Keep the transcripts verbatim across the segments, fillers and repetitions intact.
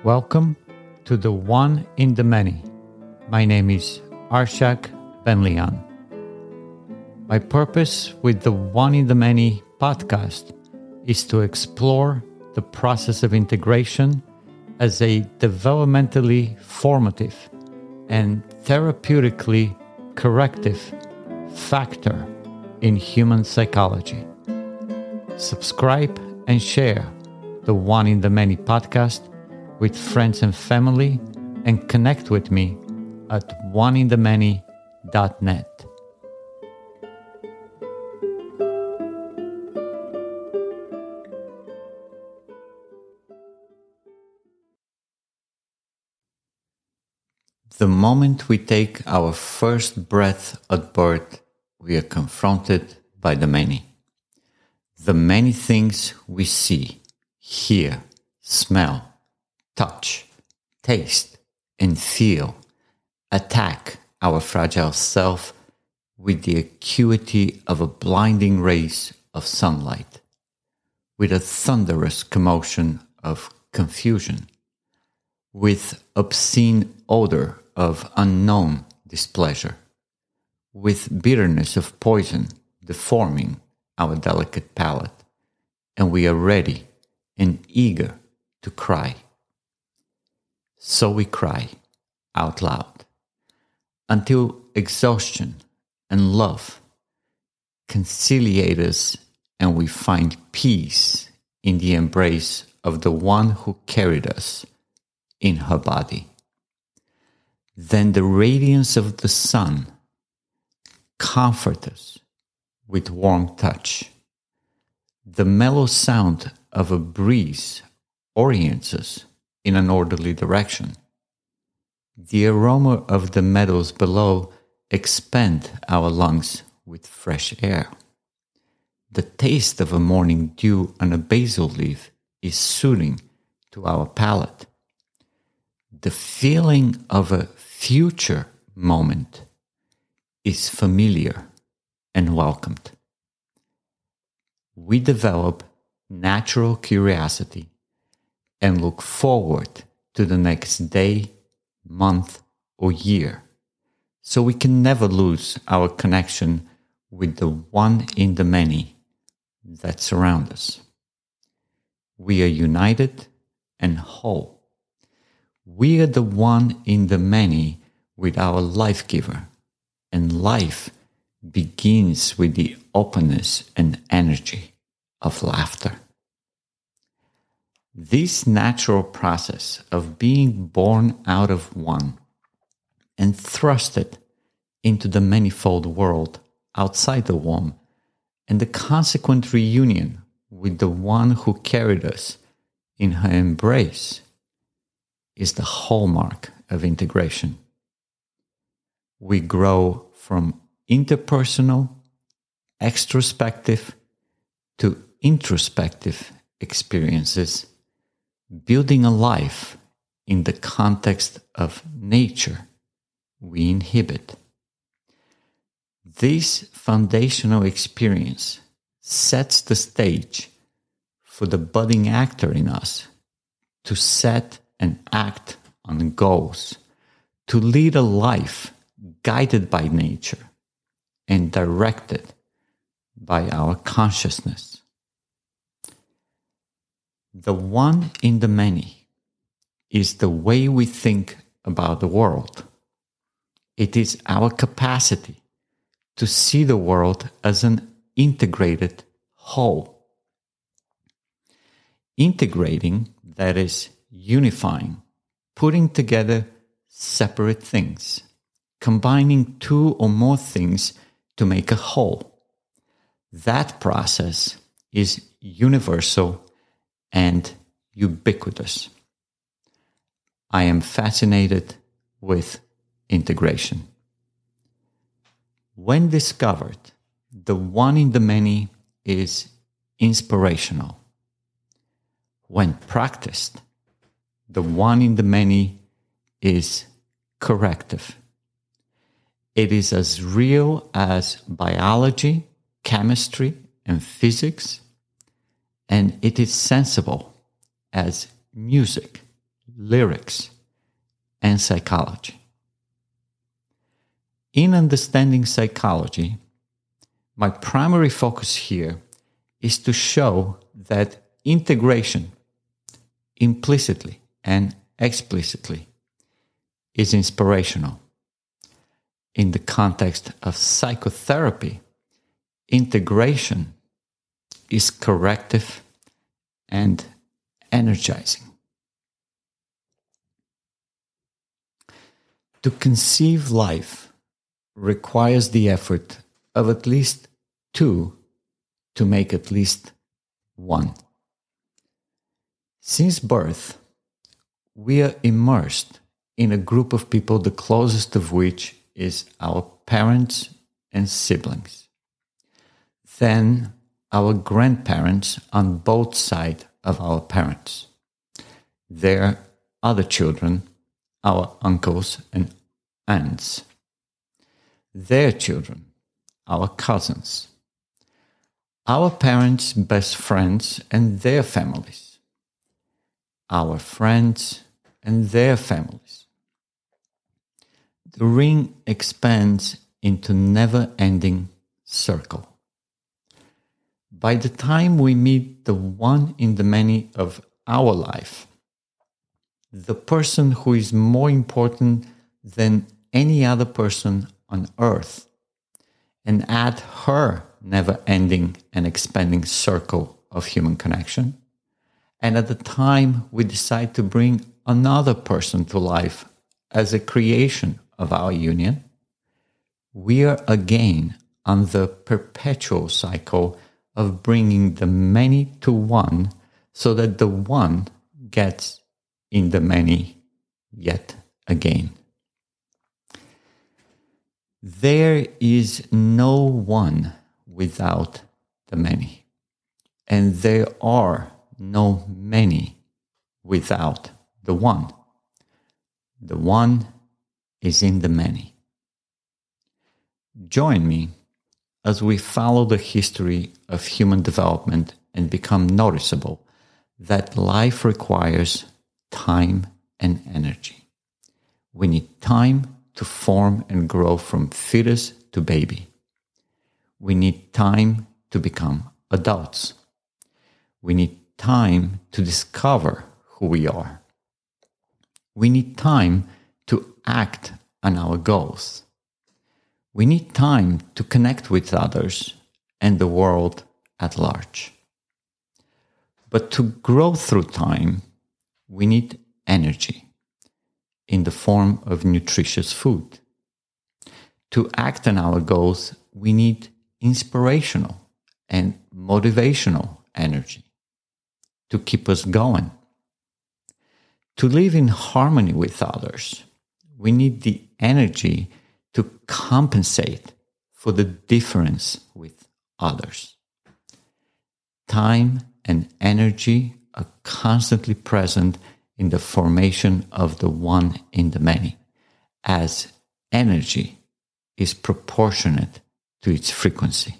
Welcome to the One in the Many. My name is Arshak Ben-Lian. My purpose with the One in the Many podcast is to explore the process of integration as a developmentally formative and therapeutically corrective factor in human psychology. Subscribe and share the One in the Many podcast with friends and family, and connect with me at one in the many dot net. The moment we take our first breath at birth, we are confronted by the many. The many things we see, hear, smell, touch, taste, and feel attack our fragile self with the acuity of a blinding rays of sunlight, with a thunderous commotion of confusion, with obscene odor of unknown displeasure, with bitterness of poison deforming our delicate palate, and we are ready and eager to cry. So we cry out loud until exhaustion and love conciliate us, and we find peace in the embrace of the one who carried us in her body. Then the radiance of the sun comforts us with warm touch. The mellow sound of a breeze orients us in an orderly direction. The aroma of the meadows below expand our lungs with fresh air. The taste of a morning dew on a basil leaf is soothing to our palate. The feeling of a future moment is familiar and welcomed. We develop natural curiosity and look forward to the next day, month, or year, so we can never lose our connection with the one in the many that surround us. We are united and whole. We are the one in the many with our life giver, and life begins with the openness and energy of laughter. This natural process of being born out of one and thrusted into the manifold world outside the womb, and the consequent reunion with the one who carried us in her embrace, is the hallmark of integration. We grow from interpersonal, extrospective to introspective experiences, building a life in the context of nature we inhabit. This foundational experience sets the stage for the budding actor in us to set and act on goals, to lead a life guided by nature and directed by our consciousness. The one in the many is the way we think about the world. It is our capacity to see the world as an integrated whole. Integrating, that is, unifying, putting together separate things, combining two or more things to make a whole. That process is universal and ubiquitous. I am fascinated with integration. When discovered, the one in the many is inspirational. When practiced, the one in the many is corrective. It is as real as biology, chemistry, and physics, and it is sensible as music, lyrics, and psychology. In understanding psychology, my primary focus here is to show that integration, implicitly and explicitly, is inspirational. In the context of psychotherapy, integration is corrective and energizing. To conceive life requires the effort of at least two to make at least one. Since birth, we are immersed in a group of people, the closest of which is our parents and siblings. Then our grandparents on both sides of our parents. Their other children, our uncles and aunts. Their children, our cousins. Our parents' best friends and their families. Our friends and their families. The ring expands into never-ending circle. By the time we meet the one in the many of our life, the person who is more important than any other person on earth, and add her never-ending and expanding circle of human connection, and at the time we decide to bring another person to life as a creation of our union, we are again on the perpetual cycle of bringing the many to one so that the one gets in the many yet again. There is no one without the many, and there are no many without the one. The one is in the many. Join me as we follow the history of human development and become noticeable that life requires time and energy. We need time to form and grow from fetus to baby. We need time to become adults. We need time to discover who we are. We need time to act on our goals. We need time to connect with others and the world at large. But to grow through time, we need energy in the form of nutritious food. To act on our goals, we need inspirational and motivational energy to keep us going. To live in harmony with others, we need the energy to compensate for the difference with others. Time and energy are constantly present in the formation of the one in the many, as energy is proportionate to its frequency.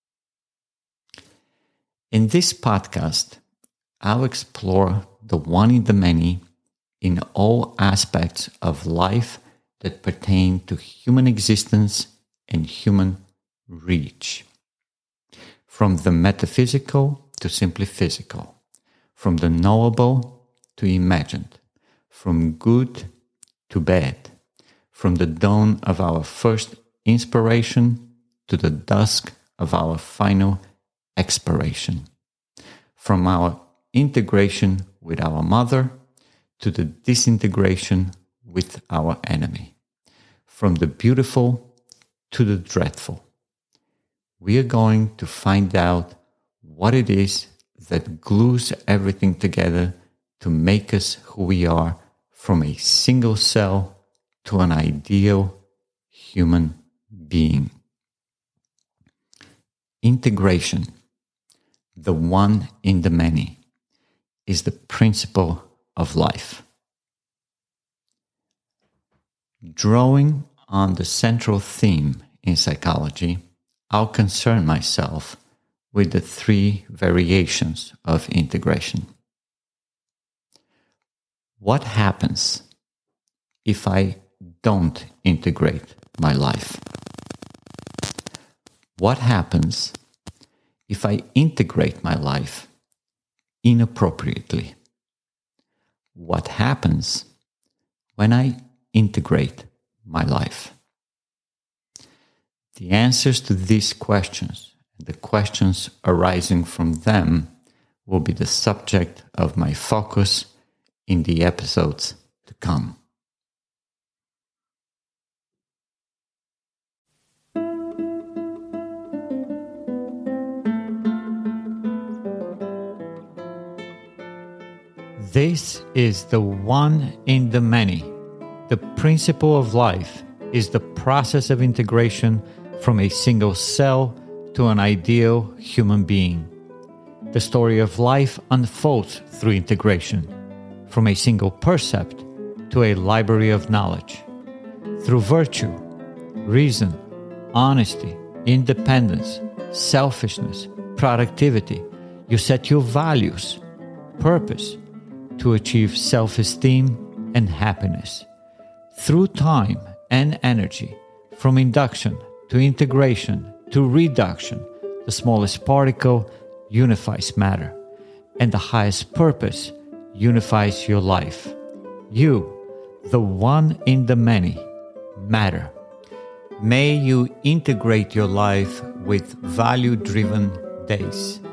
In this podcast, I'll explore the one in the many in all aspects of life that pertain to human existence and human reach. From the metaphysical to simply physical, from the knowable to imagined, from good to bad, from the dawn of our first inspiration to the dusk of our final expiration, from our integration with our mother to the disintegration with our enemy, from the beautiful to the dreadful. We are going to find out what it is that glues everything together to make us who we are, from a single cell to an ideal human being. Integration, the one in the many, is the principle of life. Drawing on the central theme in psychology, I'll concern myself with the three variations of integration. What happens if I don't integrate my life? What happens if I integrate my life inappropriately? What happens when I integrate my life? The answers to these questions and the questions arising from them will be the subject of my focus in the episodes to come. This is the one in the many. The principle of life is the process of integration from a single cell to an ideal human being. The story of life unfolds through integration, from a single percept to a library of knowledge. Through virtue, reason, honesty, independence, selfishness, productivity, you set your values, purpose, to achieve self-esteem and happiness. Through time and energy, from induction to integration to reduction, the smallest particle unifies matter, and the highest purpose unifies your life. You, the one in the many, matter. May you integrate your life with value-driven days.